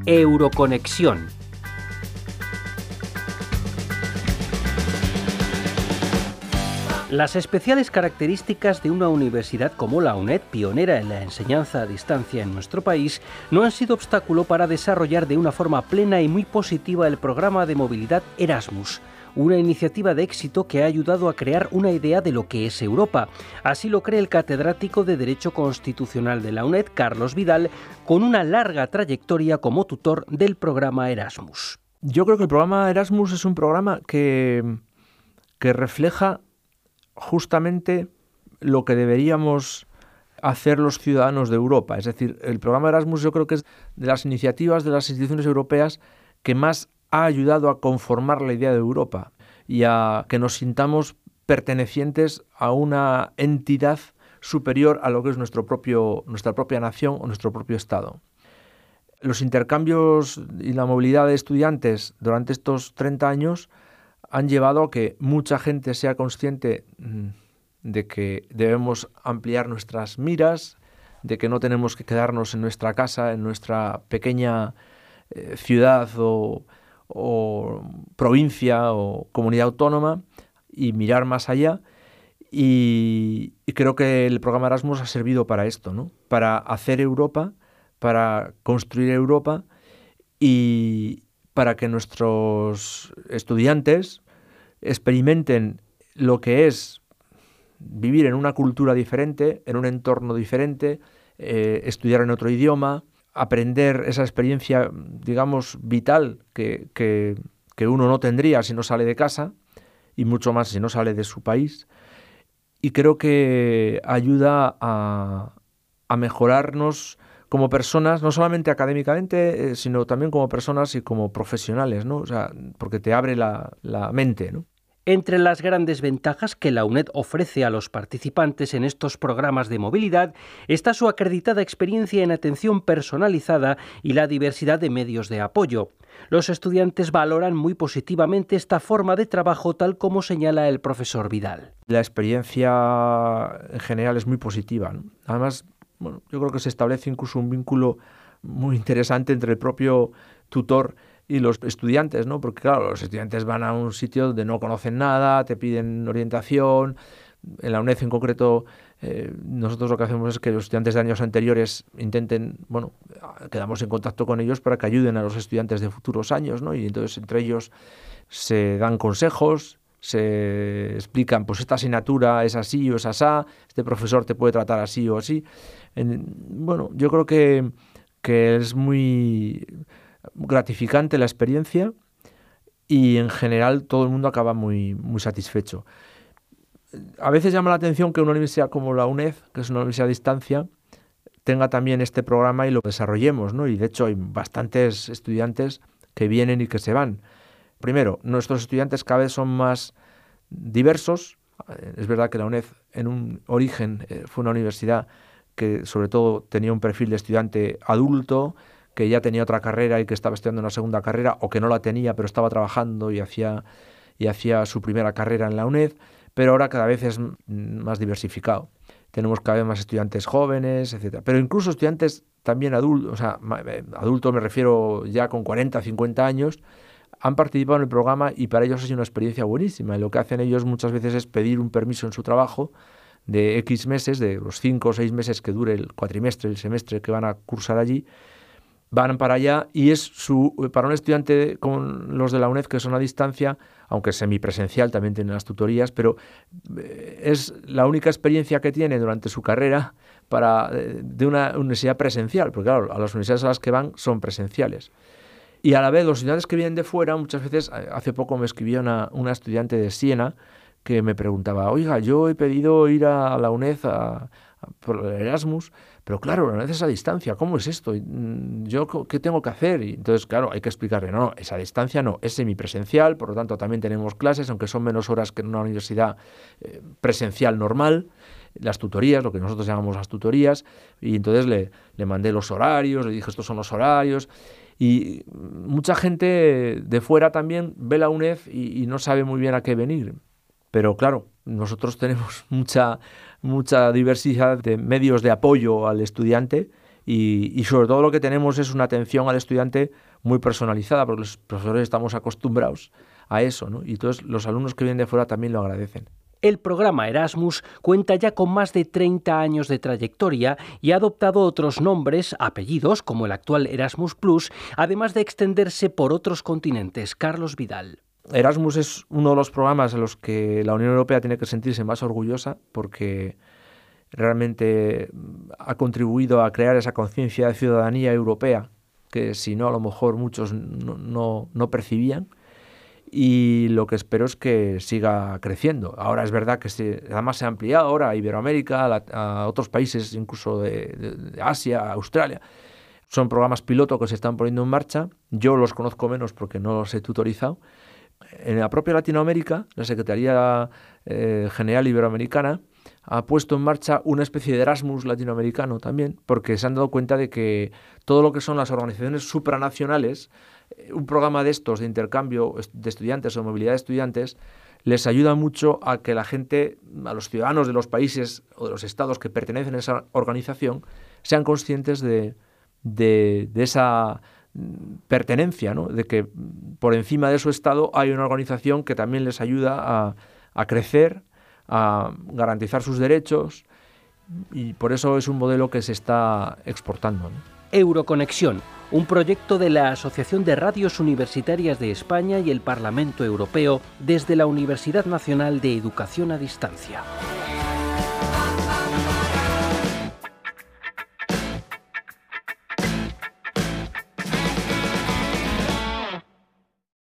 Euroconexión. Las especiales características de una universidad como la UNED, pionera en la enseñanza a distancia en nuestro país, no han sido obstáculo para desarrollar de una forma plena y muy positiva el programa de movilidad Erasmus, una iniciativa de éxito que ha ayudado a crear una idea de lo que es Europa. Así lo cree el catedrático de Derecho Constitucional de la UNED, Carlos Vidal, con una larga trayectoria como tutor del programa Erasmus. Yo creo que el programa Erasmus es un programa que refleja justamente lo que deberíamos hacer los ciudadanos de Europa. Es decir, el programa Erasmus yo creo que es de las iniciativas de las instituciones europeas que más ha ayudado a conformar la idea de Europa y a que nos sintamos pertenecientes a una entidad superior a lo que es nuestra propia nación o nuestro propio Estado. Los intercambios y la movilidad de estudiantes durante estos 30 años han llevado a que mucha gente sea consciente de que debemos ampliar nuestras miras, de que no tenemos que quedarnos en nuestra casa, en nuestra pequeña ciudad o provincia o comunidad autónoma y mirar más allá. Y creo que el programa Erasmus ha servido para esto, ¿no? Para hacer Europa, para construir Europa y para que nuestros estudiantes experimenten lo que es vivir en una cultura diferente, en un entorno diferente, estudiar en otro idioma, aprender esa experiencia, digamos, vital que uno no tendría si no sale de casa y mucho más si no sale de su país. Y creo que ayuda a mejorarnos como personas, no solamente académicamente, sino también como personas y como profesionales, ¿no? O sea, porque te abre la mente, ¿no? Entre las grandes ventajas que la UNED ofrece a los participantes en estos programas de movilidad está su acreditada experiencia en atención personalizada y la diversidad de medios de apoyo. Los estudiantes valoran muy positivamente esta forma de trabajo, tal como señala el profesor Vidal. La experiencia en general es muy positiva, ¿no? Además, bueno, yo creo que se establece incluso un vínculo muy interesante entre el propio tutor y los estudiantes, ¿no? Porque claro, los estudiantes van a un sitio donde no conocen nada, te piden orientación. En la UNED en concreto, nosotros lo que hacemos es que los estudiantes de años anteriores quedamos en contacto con ellos para que ayuden a los estudiantes de futuros años, ¿no? Y entonces entre ellos se dan consejos, se explican, pues esta asignatura es así o es asá, este profesor te puede tratar así o así. Yo creo que es muy gratificante la experiencia y en general todo el mundo acaba muy, muy satisfecho. A veces llama la atención que una universidad como la UNED, que es una universidad a distancia, tenga también este programa y lo desarrollemos, ¿no? Y de hecho hay bastantes estudiantes que vienen y que se van. Primero, nuestros estudiantes cada vez son más diversos. Es verdad que la UNED en un origen fue una universidad que sobre todo tenía un perfil de estudiante adulto, que ya tenía otra carrera y que estaba estudiando una segunda carrera, o que no la tenía pero estaba trabajando y hacía su primera carrera en la UNED, pero ahora cada vez es más diversificado. Tenemos cada vez más estudiantes jóvenes, etcétera. Pero incluso estudiantes también adultos, o sea, adultos me refiero ya con 40, 50 años, han participado en el programa y para ellos ha sido una experiencia buenísima. Y lo que hacen ellos muchas veces es pedir un permiso en su trabajo de X meses, de los 5 o 6 meses que dure el cuatrimestre, el semestre que van a cursar allí, van para allá y es para un estudiante con los de la UNED que son a distancia, aunque semipresencial, también tienen las tutorías, pero es la única experiencia que tiene durante su carrera de una universidad presencial, porque claro, a las universidades a las que van son presenciales. Y a la vez, los estudiantes que vienen de fuera, muchas veces, hace poco me escribió una estudiante de Siena que me preguntaba, oiga, yo he pedido ir a la UNED por el Erasmus, pero claro, la UNED es a distancia, ¿cómo es esto? ¿Yo qué tengo que hacer? Y entonces, claro, hay que explicarle, no, es a distancia, no, es semipresencial, por lo tanto también tenemos clases, aunque son menos horas que en una universidad presencial normal, las tutorías, lo que nosotros llamamos las tutorías, y entonces le mandé los horarios, le dije, estos son los horarios. Y mucha gente de fuera también ve la UNED y no sabe muy bien a qué venir. Pero claro, nosotros tenemos mucha diversidad de medios de apoyo al estudiante y sobre todo lo que tenemos es una atención al estudiante muy personalizada, porque los profesores estamos acostumbrados a eso, ¿no? Y entonces los alumnos que vienen de fuera también lo agradecen. El programa Erasmus cuenta ya con más de 30 años de trayectoria y ha adoptado otros nombres, apellidos, como el actual Erasmus Plus, además de extenderse por otros continentes. Carlos Vidal. Erasmus es uno de los programas en los que la Unión Europea tiene que sentirse más orgullosa porque realmente ha contribuido a crear esa conciencia de ciudadanía europea que si no a lo mejor muchos no percibían. Y lo que espero es que siga creciendo. Ahora es verdad que además se ha ampliado ahora a Iberoamérica, a otros países incluso de Asia, Australia. Son programas piloto que se están poniendo en marcha. Yo los conozco menos porque no los he tutorizado. En la propia Latinoamérica, la Secretaría General Iberoamericana ha puesto en marcha una especie de Erasmus latinoamericano también, porque se han dado cuenta de que todo lo que son las organizaciones supranacionales, un programa de estos de intercambio de estudiantes o movilidad de estudiantes, les ayuda mucho a que la gente, a los ciudadanos de los países o de los estados que pertenecen a esa organización, sean conscientes de esa pertenencia, ¿no? De que por encima de su estado hay una organización que también les ayuda a crecer, a garantizar sus derechos, y por eso es un modelo que se está exportando, ¿no? Euroconexión, un proyecto de la Asociación de Radios Universitarias de España y el Parlamento Europeo desde la Universidad Nacional de Educación a Distancia.